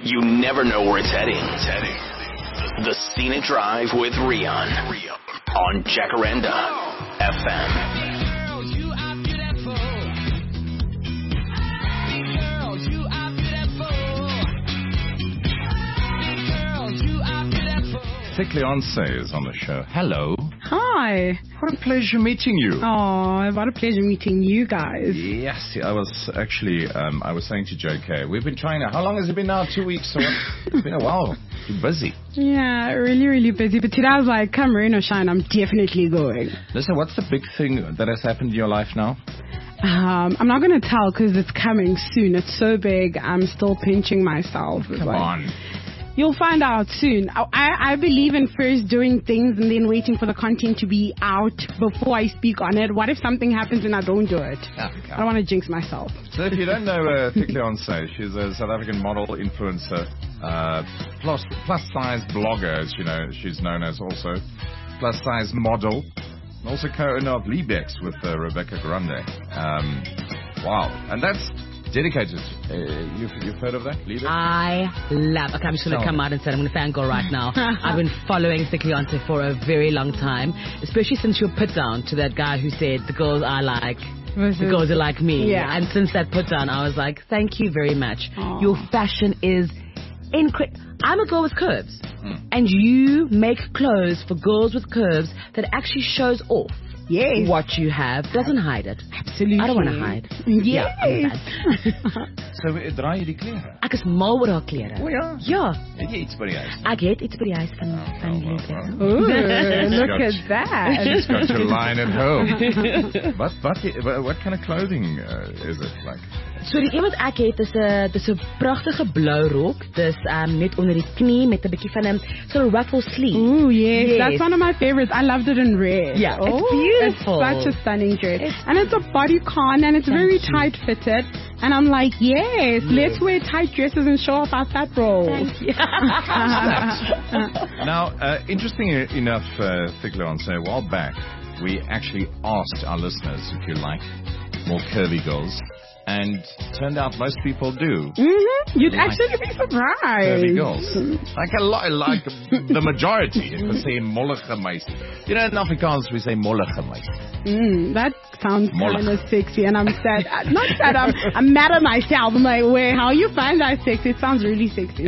You never know where it's heading. The Scenic Drive with Rion on Jacaranda FM. Thick Leonce is on the show. Hello. Hi. What a pleasure meeting you. Oh, what a pleasure meeting you guys. Yes, I was actually, I was saying to JK, we've been trying to, how long has it been now? 2 weeks or what? It's been a while. You're busy. Yeah, really busy. But today I was like, come rain or shine, I'm definitely going. Listen, what's the big thing that has happened in your life now? I'm not going to tell because it's coming soon. It's so big, I'm still pinching myself. Come on. You'll find out soon. I believe in first doing things and then waiting for the content to be out before I speak on it. What if something happens and I don't do it? Okay. I don't want to jinx myself. So if you don't know Thick Leonce, she's a South African model, influencer, plus size blogger, as you know, she's known as also, plus size model, and also co-owner of Lebex with Rebecca Grande. Wow. And that's dedicated. You've heard of that, Lebex? I love. Okay, I'm just going to come out and say I'm going to fangirl right now. I've been following Thick Leonce for a very long time, especially since your put down to that guy who said the girls are like. The girls are like me. Yeah. And since that put down, I was like, thank you very much. Aww. Your fashion is incredible. I'm a girl with curves. And you make clothes for girls with curves that actually shows off. Yes. What you have doesn't hide it. Absolutely. I don't want to hide. Yes. Ja, So draai jy die klere? ek is mal oor haar klere. O ja. Ja, Het jy iets by die huis? ek het iets by die huis van Lebex. Ooh, look got- at that. She's got your line at home. What kind of clothing is it like? So die een wat ek het is 'n pragtige blou rok. Dis net onder die knie met 'n bietjie van 'n so ruffle sleeve. Ooh, yes. Yes. That's one of my favorites. I loved it in red. Yeah, it's beautiful. It's such a stunning dress. And it's a bodycon and it's very tight fitted. And I'm like, yes, let's wear tight dresses and show off our fat rolls. Thank you. Now, interesting enough, Thick Leonce, a while back, we actually asked our listeners if you like more curvy girls. And turned out most people do. Mm-hmm. You'd Like actually be surprised. Curvy girls. Like a lot, like the majority. We say mollige meisie. You know, in Afrikaans we say mollige meisie. That sounds Mollig. kind of sexy, and I'm sad. Not sad. I'm mad at myself. I'm like, wait, how you find that sexy? It sounds really sexy.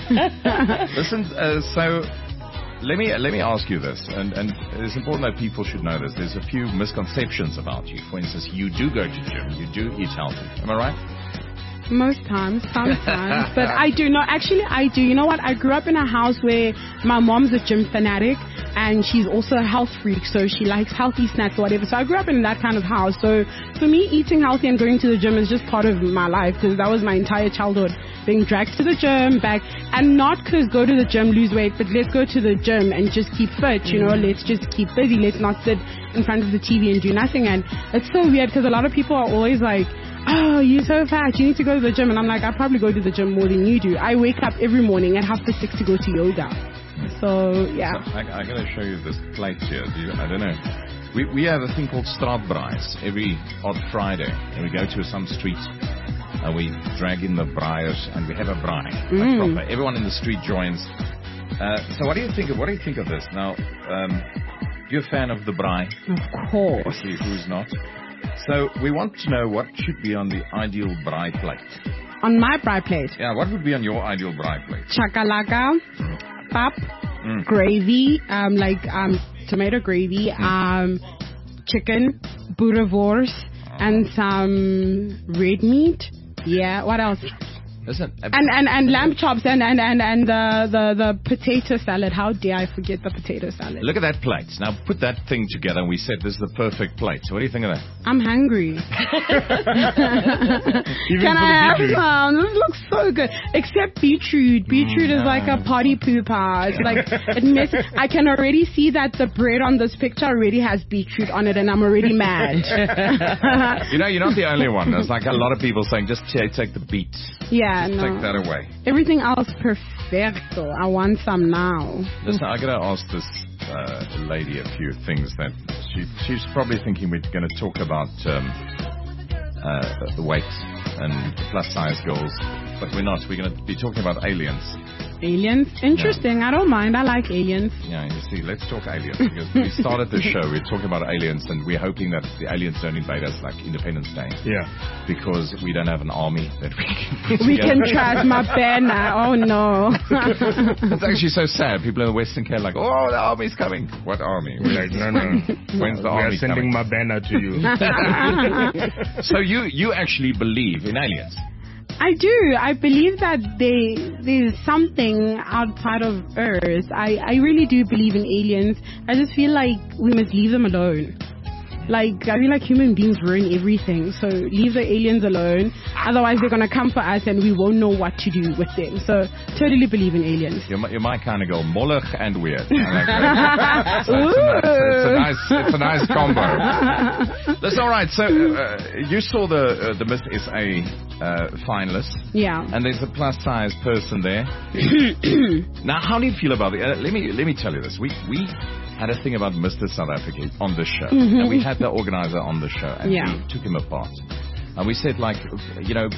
Listen, so let me ask you this, and it's important that people should know this. There's a few misconceptions about you. For instance, you do go to gym, you do eat healthy. Am I right? Most times, sometimes, but I do not. Actually, I do. You know what? I grew up in a house where my mom's a gym fanatic, and she's also a health freak, so she likes healthy snacks or whatever. So I grew up in that kind of house. So for me, eating healthy and going to the gym is just part of my life, because that was my entire childhood, being dragged to the gym, back, and not because go to the gym, lose weight, but let's go to the gym and just keep fit. You know, let's just keep busy. Let's not sit in front of the TV and do nothing. And it's so weird because a lot of people are always like, oh, you're so fat, you need to go to the gym. And I'm like, I probably go to the gym more than you do. I wake up every morning at 6:30 to go to yoga. So, yeah. So I'm going to show you this plate here. I don't know. We have a thing called straatbraais every odd Friday. And we go to some street and we drag in the braaiers and we have a braai. Like proper. Everyone in the street joins. So what do you think of this? Now, you're a fan of the braai. Of course. See who's not. So we want to know what should be on the ideal braai plate. On my braai plate, Yeah, what would be on your ideal braai plate? chakalaka, pap, gravy, tomato gravy, chicken, boerewors, and some red meat. Yeah, what else? Listen, And lamb chops and the potato salad. How dare I forget the potato salad? look at that plate. Now put that thing together and we said this is the perfect plate. So what do you think of that? I'm hungry. Can I have some? This looks so good. Except beetroot. Beetroot is like a party pooper. It's like, I can already see that the bread on this picture already has beetroot on it, and I'm already mad. You know, you're not the only one. There's like a lot of people saying, just take the beet. Yeah, Just take that away. Everything else perfecto. I want some now. Listen, I got to ask this lady a few things that she's probably thinking we're going to talk about the weight and plus size girls. but we're not. We're going to be talking about aliens. Aliens? Interesting. I don't mind. I like aliens. Yeah, you see, let's talk aliens. Because we started the show, we're talking about aliens, and we're hoping that the aliens don't invade us like Independence Day. Yeah. Because we don't have an army that we can put We together. can trash my banner. Oh, no. It's actually so sad. People in the Western Cape are like, oh, the army's coming. What army? We're like, no. When's the We army are sending coming? my banner to you. So you actually believe in aliens? I do. I believe that there's something outside of Earth. I really do believe in aliens. I just feel like we must leave them alone. Like, I feel like human beings ruin everything. So leave the aliens alone. Otherwise, they're going to come for us and we won't know what to do with them. So totally believe in aliens. You're my kind of girl, mollig and weird. I like that. So it's a nice combo. That's all right. So you saw the Miss SA finalist. Yeah. And there's a plus size person there. Now, how do you feel about it? Let me tell you this. We had a thing about Mr. South Africa on the show. And we had the organizer on the show. And we took him apart. And we said, like, you know,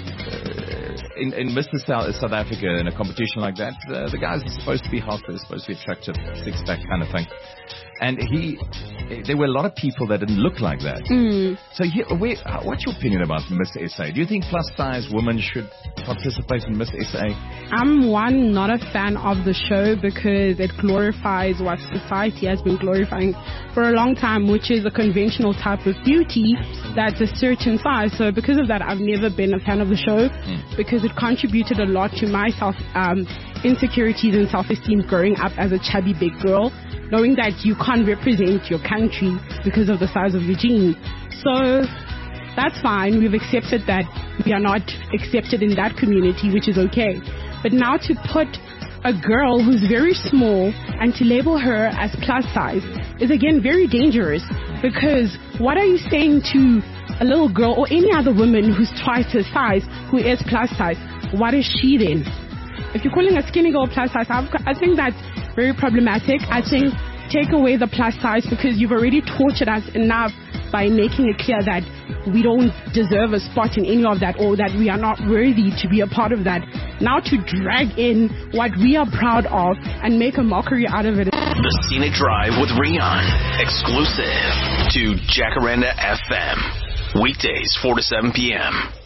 in Mr. South Africa, in a competition like that, the guys are supposed to be hot, they're supposed to be attractive, six-pack kind of thing. And there were a lot of people that didn't look like that. So what's your opinion about Miss SA? Do you think plus-size women should participate in Miss SA? I'm not a fan of the show because it glorifies what society has been glorifying for a long time, which is a conventional type of beauty that's a certain size. So because of that, I've never been a fan of the show because it contributed a lot to my insecurities and self-esteem growing up as a chubby big girl, knowing that you can't represent your country because of the size of your jeans. So that's fine. We've accepted that we are not accepted in that community, which is okay. But now to put a girl who's very small and to label her as plus size is again very dangerous, because what are you saying to a little girl or any other woman who's twice her size who is plus size? What is she then? If you're calling a skinny girl plus size, I think that's very problematic. I think take away the plus size, because you've already tortured us enough by making it clear that we don't deserve a spot in any of that, or that we are not worthy to be a part of that. Now to drag in what we are proud of and make a mockery out of it. The Scenic Drive with Rian, exclusive to Jacaranda FM. Weekdays 4 to 7 p.m.